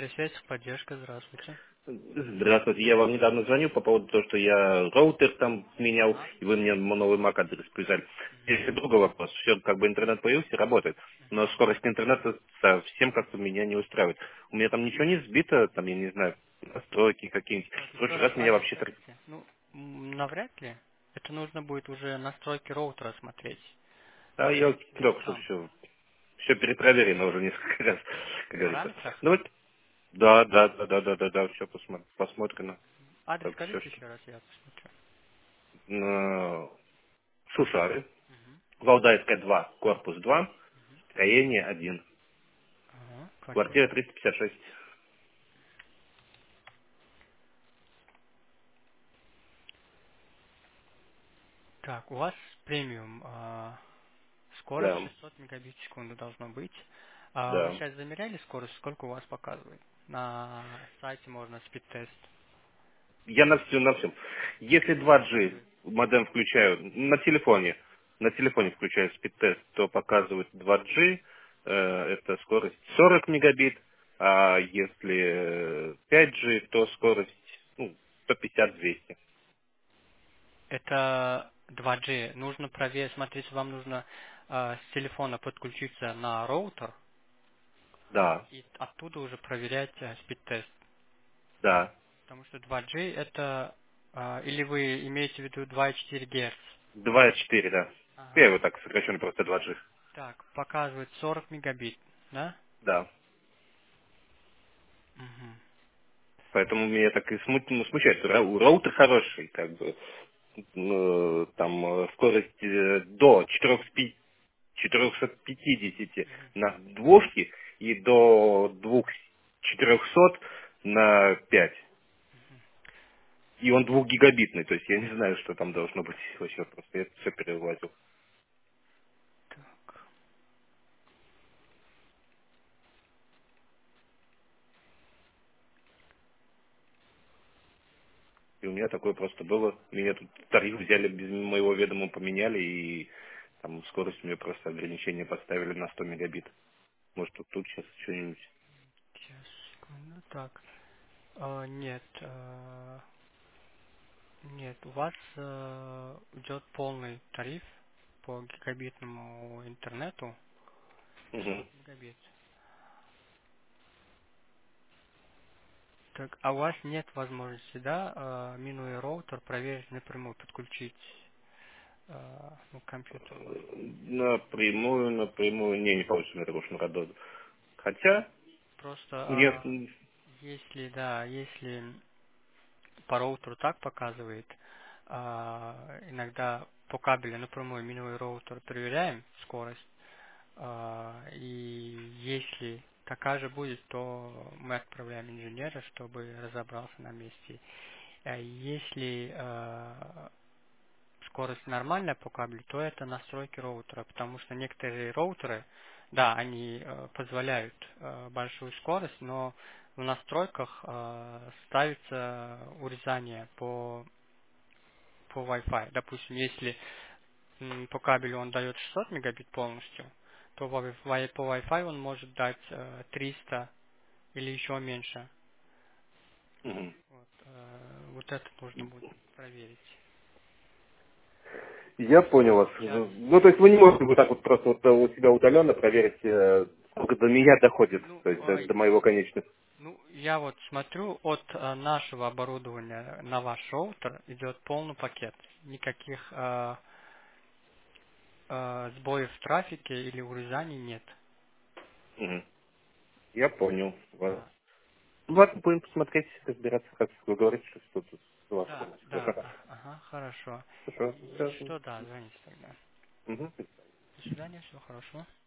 Дмитрий Связь, поддержка, здравствуйте. Здравствуйте, я вам недавно звоню по поводу того, что я роутер там менял, Ага. и вы мне новый MAC адрес привязали. Мгм. Есть и другой вопрос. Все, как бы интернет появился, работает, но скорость интернета совсем как-то меня не устраивает. У меня там ничего не сбито, там, я не знаю, настройки какие-нибудь. Так, В еще прошлый раз раз меня адрес вообще так... скажите. Ну, навряд ли. Это нужно будет уже настройки роутера смотреть. А я Смотреть только что там. все перепроверено уже несколько раз, как В говорится. параметрах? Ну вот, да, все посмотрено. Адрес Так, все, скажите что... еще раз, я посмотрю. Шушары, Угу. Валдайская 2, корпус 2, строение 1. Ага, квартира. Квартира 356. Так, у вас премиум. Скорость Да, 600 мегабит в секунду должно быть. Вы да. сейчас замеряли скорость? Сколько у вас показывает? На сайте можно спид-тест. Я на всем. Если Сколько 2G показывает? модем включаю на телефоне включаю спид-тест, то показывает 2G, это скорость 40 мегабит, а если 5G, то скорость 150-200. Это 2G. Нужно проверить, смотрите, вам нужно с телефона подключиться на роутер Да, и оттуда уже проверять спид-тест. да. Потому что 2G это, или вы имеете в виду 2,4 Гц? 2,4, да. Я Ага. его так сокращенно просто 2G. Так, показывает 40 мегабит, да? Да. Мгм. Поэтому меня так и смущает. Роутер хороший, как бы. Там скорость до 450 на двушке и до 2400 на 5. И он двухгигабитный, то есть я не знаю, что там должно быть вообще, просто я это все перелазил. Так. И у меня такое просто было. Меня тут тариф взяли без моего ведома, поменяли, и там скорость мне просто ограничение поставили на 100 мегабит. Может, тут сейчас что-нибудь. Сейчас, секунду. Так. Нет, нет, у вас идет полный тариф по гигабитному интернету. Мгм. 600 мегабит. Так, а у вас нет возможности, да, минуя роутер, проверить напрямую, подключить ну, к компьютеру? Напрямую, не получится мне такого шнуродода. Хотя, Просто нет, если, да, если по роутеру так показывает, иногда по кабелю напрямую минуя роутер проверяем скорость, и если такая же будет, то мы отправляем инженера, чтобы разобрался на месте. Если скорость нормальная по кабелю, то это настройки роутера, потому что некоторые роутеры, да, они позволяют большую скорость, но в настройках ставится урезание по Wi-Fi. Допустим, если по кабелю он дает 600 мегабит полностью, то по Wi-Fi он может дать 300 или еще меньше. мгм. Вот, вот это нужно будет проверить. Я понял вас. Сейчас. Ну, то есть вы не можете вот так вот просто вот у себя удаленно проверить, сколько до меня доходит, Ну, то есть до моего конечного. ну, я вот смотрю, от нашего оборудования на ваш роутер идет полный пакет. Никаких сбоев в трафике или урезаний нет. Мгм. Я понял вас. Да, Ну, ладно, будем посмотреть, разбираться, как вы говорите, что тут у вас да, полностью. да, Хорошо. ага, хорошо. Хорошо. Если Все. что, да, звоните тогда. Мгм. До свидания, всего хорошего.